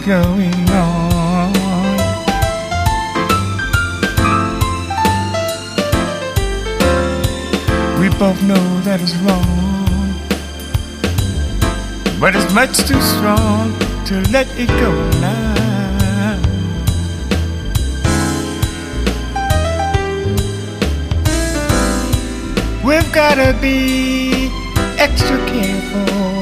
going on. We both know that it's wrong, but it's much too strong to let it go now. We've gotta be extra careful